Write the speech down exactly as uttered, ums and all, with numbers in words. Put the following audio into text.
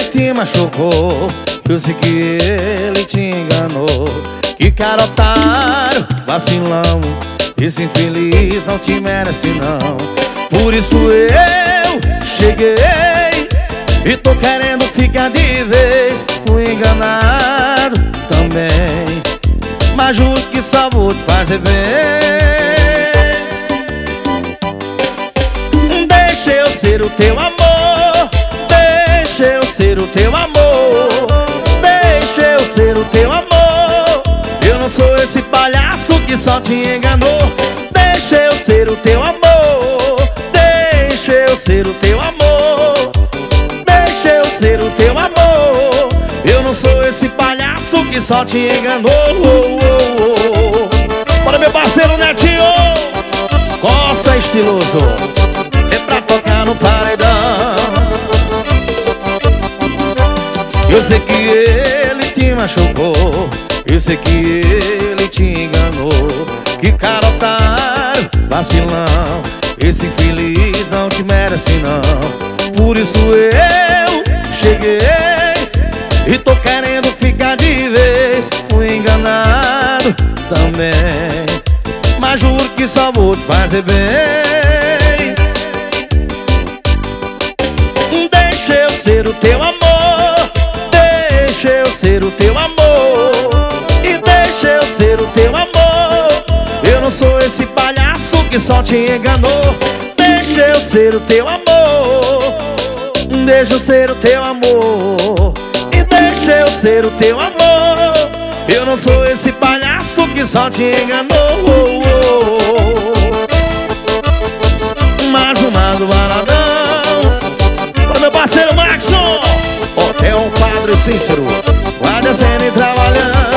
te machucou, eu sei que ele te enganou. Que cara otário, vacilão, esse infeliz não te merece não. Por isso eu cheguei e tô querendo ficar de vez. Fui enganado também, mas juro que só vou te fazer bem. Deixa eu ser o teu amor, deixa eu ser o teu amor, deixa eu ser o teu amor. Eu não sou esse palhaço que só te enganou. Deixa eu ser o teu amor, deixa eu ser o teu amor, deixa eu ser o teu amor. Eu não sou esse palhaço que só te enganou. Oh, oh, oh. Bora, meu parceiro Netinho, Costa estiloso, é pra tocar no paredão. Eu sei que ele te machucou, eu sei que ele te enganou. Que cara otário, vacilão, esse infeliz não te merece não. Por isso eu cheguei e tô querendo ficar de vez. Fui enganado também, mas juro que só vou te fazer bem. Deixa eu ser o teu amor, deixa eu ser o teu amor, e deixa eu ser o teu amor. Eu não sou esse palhaço que só te enganou. Deixa eu ser o teu amor, deixa eu ser o teu amor, e deixa eu ser o teu amor. Eu não sou esse palhaço que só te enganou. Mais uma do Baladão, para meu parceiro Maxon, Hotel Padre Cícero, vai descendo e trabalhando.